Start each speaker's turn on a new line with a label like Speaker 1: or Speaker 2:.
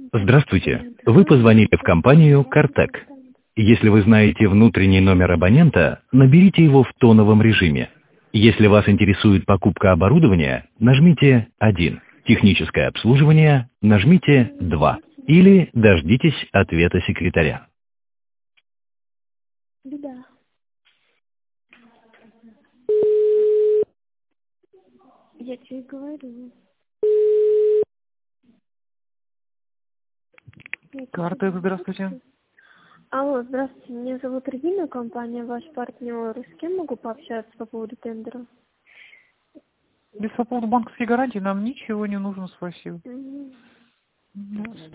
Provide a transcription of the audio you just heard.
Speaker 1: Здравствуйте. Вы позвонили в компанию «Картек». Если вы знаете внутренний номер абонента, наберите его в тоновом режиме. Если вас интересует покупка оборудования, нажмите 1. Техническое обслуживание, нажмите 2. Или дождитесь ответа секретаря.
Speaker 2: Да. Я тебе говорю.
Speaker 3: Картек, здравствуйте.
Speaker 2: Алло, здравствуйте. Меня зовут Регина, компания «Ваш партнер». С кем могу пообщаться по поводу тендера?
Speaker 3: Без по поводу банковской гарантии нам ничего не нужно, спасибо.
Speaker 2: Мгм.